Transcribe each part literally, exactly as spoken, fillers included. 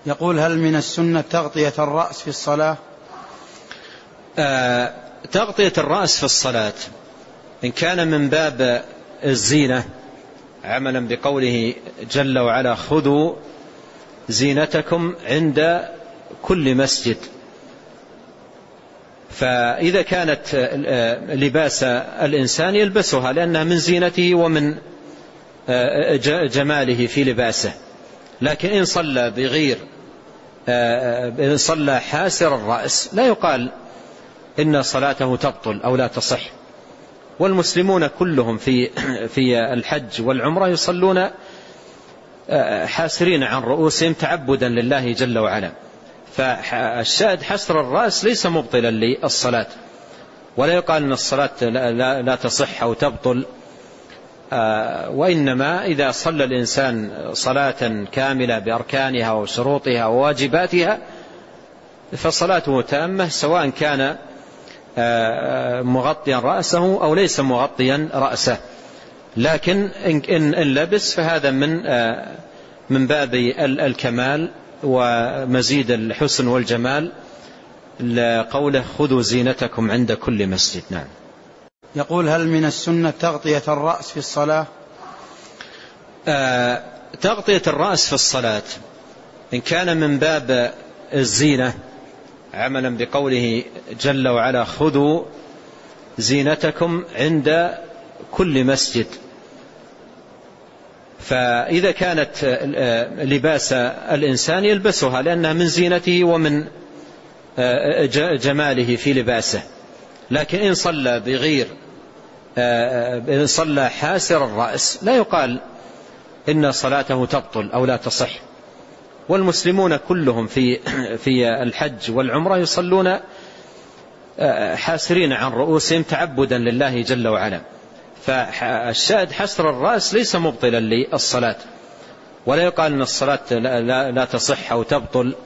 يقول: هل من السنة تغطية الرأس في الصلاة؟ آه تغطية الرأس في الصلاة إن كان من باب الزينة، عملا بقوله جل وعلا: خذوا زينتكم عند كل مسجد. فإذا كانت لباس الإنسان يلبسها لأنها من زينته ومن جماله في لباسه، لكن إن صلى بغير إن صلى حاسر الرأس لا يقال إن صلاته تبطل أو لا تصح. والمسلمون كلهم في في الحج والعمرة يصلون حاسرين عن رؤوسهم تعبدا لله جل وعلا. فالشاهد حسر الرأس ليس مبطلا للصلاة، ولا يقال أن الصلاة لا, لا تصح أو تبطل، وإنما إذا صلى الإنسان صلاة كاملة بأركانها وشروطها وواجباتها فصلاته تامة، سواء كان مغطيا رأسه أو ليس مغطيا رأسه. لكن إن لبس فهذا من من باب الكمال ومزيد الحسن والجمال، لقوله: خذوا زينتكم عند كل مسجد. نعم. يقول: هل من السنة تغطية الرأس في الصلاة؟ آه تغطية الرأس في الصلاة إن كان من باب الزينة، عملا بقوله جل وعلا: خذوا زينتكم عند كل مسجد. فإذا كانت لباس الإنسان يلبسها لأنها من زينته ومن جماله في لباسه، لكن إن صلى بغير إن صلى حاسر الرأس لا يقال إن صلاته تبطل أو لا تصح. والمسلمون كلهم في في الحج والعمرة يصلون حاسرين عن رؤوسهم تعبدا لله جل وعلا. فالشاهد حسر الرأس ليس مبطلا للصلاة، ولا يقال أن الصلاة لا, لا تصح أو تبطل،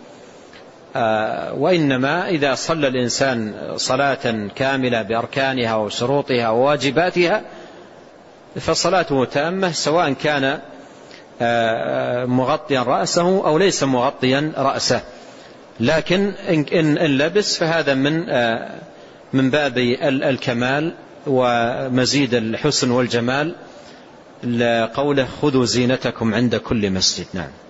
وإنما إذا صلى الإنسان صلاة كاملة بأركانها وشروطها وواجباتها فصلاته تامة، سواء كان مغطيا رأسه أو ليس مغطيا رأسه. لكن إن لبس فهذا من من باب الكمال ومزيد الحسن والجمال، لقوله: خذوا زينتكم عند كل مسجد. نعم.